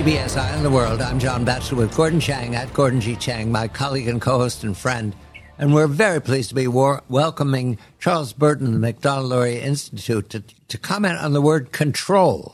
CBS Eye on the World. I'm John Batchelor with Gordon Chang at Gordon G. Chang, my colleague and co-host and friend. And we're very pleased to be welcoming Charles Burton of the Macdonald-Laurier Institute to comment on the word control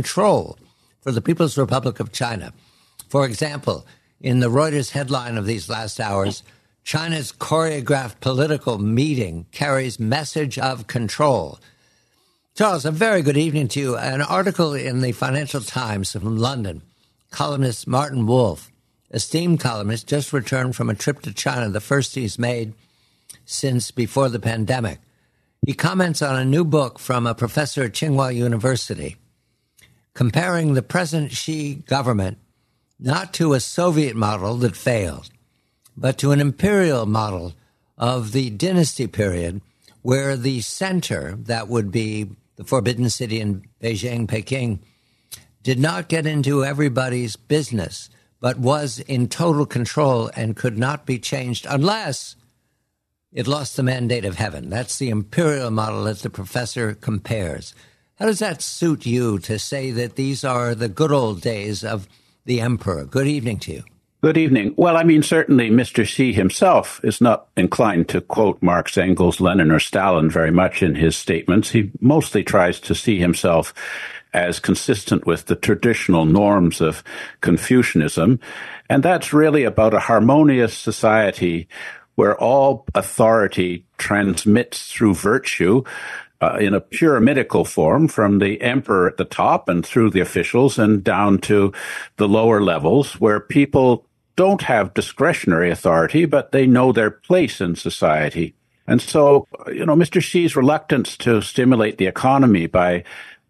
for the People's Republic of China. For example, in the Reuters headline of these last hours, China's choreographed political meeting carries message of control. Charles, a very good evening to you. An article in the Financial Times from London, columnist Martin Wolf, esteemed columnist, just returned from a trip to China, the first he's made since before the pandemic. He comments on a new book from a professor at Tsinghua University, comparing the present Xi government not to a Soviet model that failed, but to an imperial model of the dynasty period where the center, that would be the Forbidden City in Beijing, Peking, did not get into everybody's business, but was in total control and could not be changed unless it lost the mandate of heaven. That's the imperial model that the professor compares. How does that suit you to say that these are the good old days of the emperor? Good evening to you. Good evening. Well, I mean, certainly Mr. Xi himself is not inclined to quote Marx, Engels, Lenin, or Stalin very much in his statements. He mostly tries to see himself as consistent with the traditional norms of Confucianism. And that's really about a harmonious society where all authority transmits through virtue in a pyramidical form from the emperor at the top and through the officials and down to the lower levels where people don't have discretionary authority, but they know their place in society. And so, Mr. Xi's reluctance to stimulate the economy by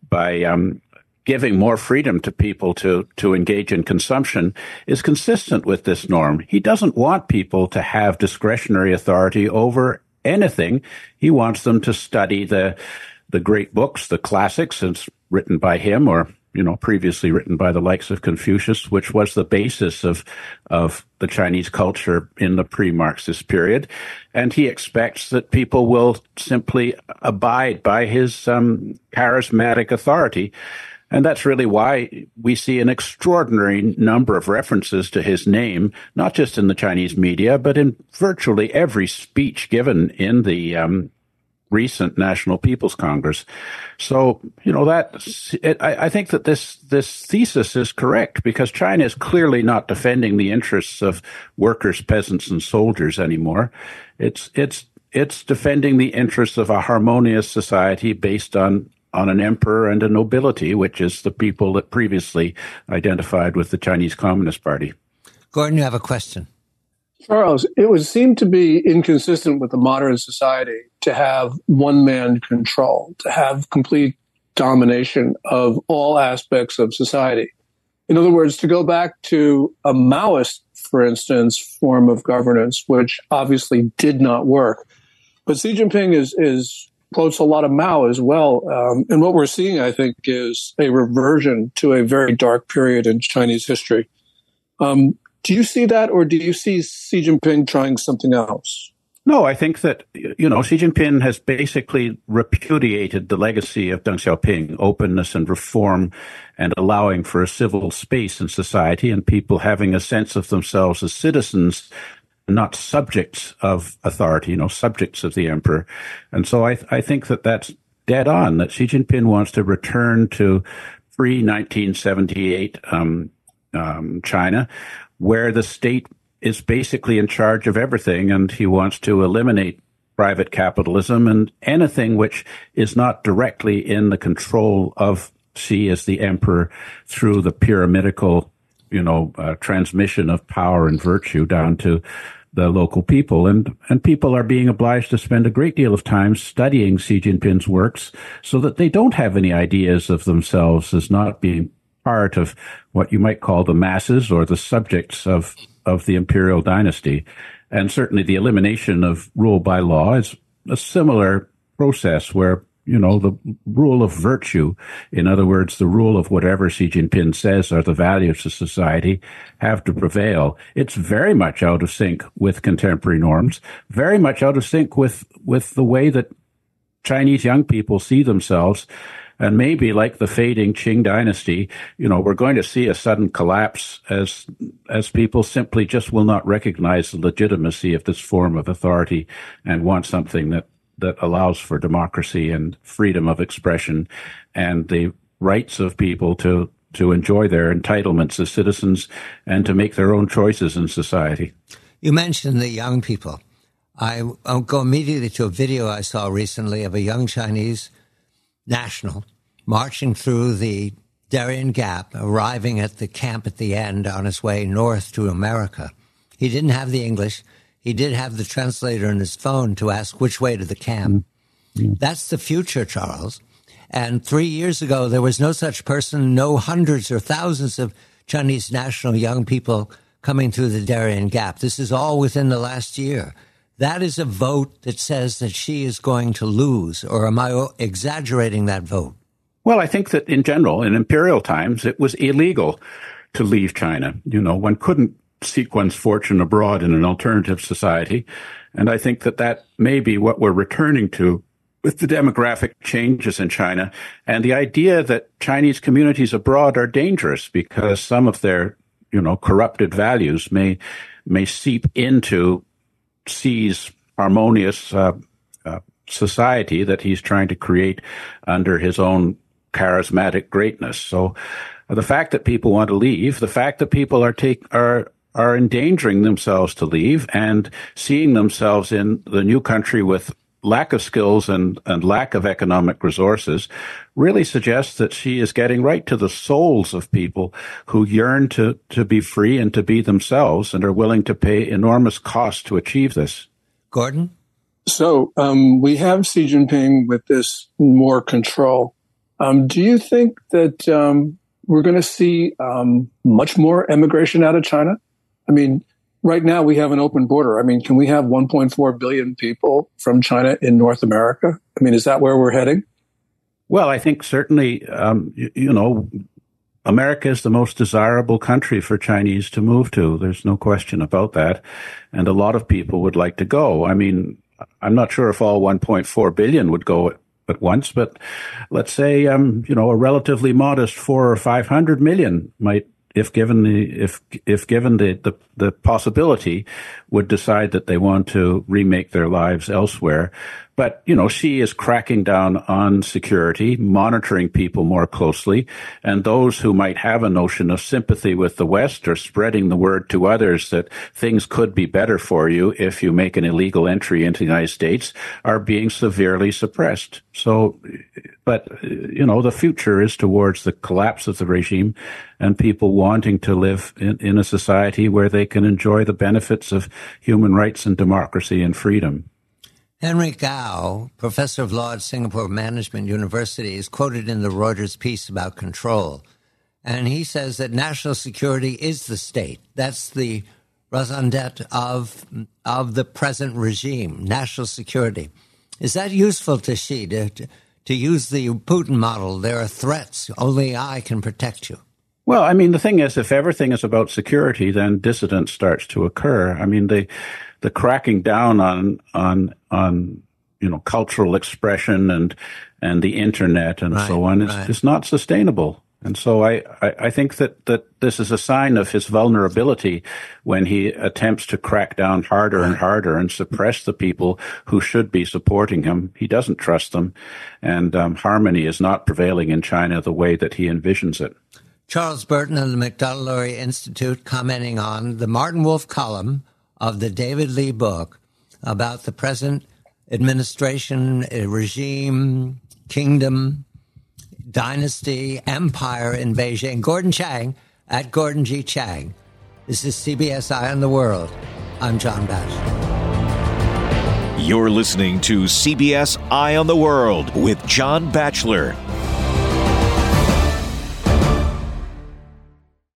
giving more freedom to people to engage in consumption is consistent with this norm. He doesn't want people to have discretionary authority over anything. He wants them to study the great books, the classics, as written by him or previously written by the likes of Confucius, which was the basis of the Chinese culture in the pre-Marxist period. And he expects that people will simply abide by his charismatic authority. And that's really why we see an extraordinary number of references to his name, not just in the Chinese media, but in virtually every speech given in the recent National People's Congress. So, I think that this thesis is correct because China is clearly not defending the interests of workers, peasants, and soldiers anymore. It's defending the interests of a harmonious society based on an emperor and a nobility, which is the people that previously identified with the Chinese Communist Party. Gordon, you have a question. Charles, it would seem to be inconsistent with the modern society to have one-man control, to have complete domination of all aspects of society. In other words, to go back to a Maoist, for instance, form of governance, which obviously did not work. But Xi Jinping is quotes a lot of Mao as well. And what we're seeing, I think, is a reversion to a very dark period in Chinese history. Do you see that, or do you see Xi Jinping trying something else? No, I think that, Xi Jinping has basically repudiated the legacy of Deng Xiaoping, openness and reform and allowing for a civil space in society and people having a sense of themselves as citizens, not subjects of authority, subjects of the emperor. And so I think that that's dead on, that Xi Jinping wants to return to pre-1978 China, where the state is basically in charge of everything, and he wants to eliminate private capitalism and anything which is not directly in the control of Xi as the emperor through the pyramidical, transmission of power and virtue down to the local people. And people are being obliged to spend a great deal of time studying Xi Jinping's works so that they don't have any ideas of themselves as not being part of what you might call the masses or the subjects of the imperial dynasty. And certainly the elimination of rule by law is a similar process where, the rule of virtue, in other words, the rule of whatever Xi Jinping says are the values of society, have to prevail. It's very much out of sync with contemporary norms, very much out of sync with the way that Chinese young people see themselves And maybe like the fading Qing dynasty, we're going to see a sudden collapse as people simply just will not recognize the legitimacy of this form of authority and want something that allows for democracy and freedom of expression and the rights of people to enjoy their entitlements as citizens and to make their own choices in society. You mentioned the young people. I'll go immediately to a video I saw recently of a young Chinese national marching through the Darien Gap, arriving at the camp at the end on his way north to America. He didn't have the English. He did have the translator in his phone to ask which way to the camp. Mm-hmm. That's the future, Charles. And 3 years ago, there was no such person, no hundreds or thousands of Chinese national young people coming through the Darien Gap. This is all within the last year. That is a vote that says that Xi is going to lose, or am I exaggerating that vote? Well, I think that in general, in imperial times, it was illegal to leave China. One couldn't seek one's fortune abroad in an alternative society. And I think that may be what we're returning to with the demographic changes in China and the idea that Chinese communities abroad are dangerous because some of their, corrupted values may seep into Xi's harmonious society that he's trying to create under his own charismatic greatness. So the fact that people want to leave, the fact that people are endangering themselves to leave and seeing themselves in the new country with lack of skills and lack of economic resources really suggests that she is getting right to the souls of people who yearn to be free and to be themselves and are willing to pay enormous costs to achieve this. Gordon? So we have Xi Jinping with this more control. Do you think that we're going to see much more emigration out of China? I mean, right now we have an open border. I mean, can we have 1.4 billion people from China in North America? I mean, is that where we're heading? Well, I think certainly, America is the most desirable country for Chinese to move to. There's no question about that. And a lot of people would like to go. I mean, I'm not sure if all 1.4 billion would go at once, but let's say, a relatively modest 400 or 500 million might, if given the possibility, would decide that they want to remake their lives elsewhere. But, Xi is cracking down on security, monitoring people more closely, and those who might have a notion of sympathy with the West are spreading the word to others that things could be better for you if you make an illegal entry into the United States are being severely suppressed. So, but, the future is towards the collapse of the regime and people wanting to live in a society where they can enjoy the benefits of human rights and democracy and freedom. Henry Gao, professor of law at Singapore Management University, is quoted in the Reuters piece about control. And he says that national security is the state. That's the raison d'etre of the present regime, national security. Is that useful to Xi, to use the Putin model? There are threats. Only I can protect you. Well, I mean, the thing is, if everything is about security, then dissidence starts to occur. I mean, the cracking down on cultural expression and the internet and so on is not sustainable. And so I think that this is a sign of his vulnerability when he attempts to crack down harder and harder and suppress the people who should be supporting him. He doesn't trust them, and harmony is not prevailing in China the way that he envisions it. Charles Burton of the Macdonald-Laurier Institute commenting on the Martin Wolf column of the David Lee book about the present administration, regime, kingdom, dynasty, empire in Beijing. Gordon Chang at Gordon G. Chang. This is CBS Eye on the World. I'm John Batchelor. You're listening to CBS Eye on the World with John Batchelor.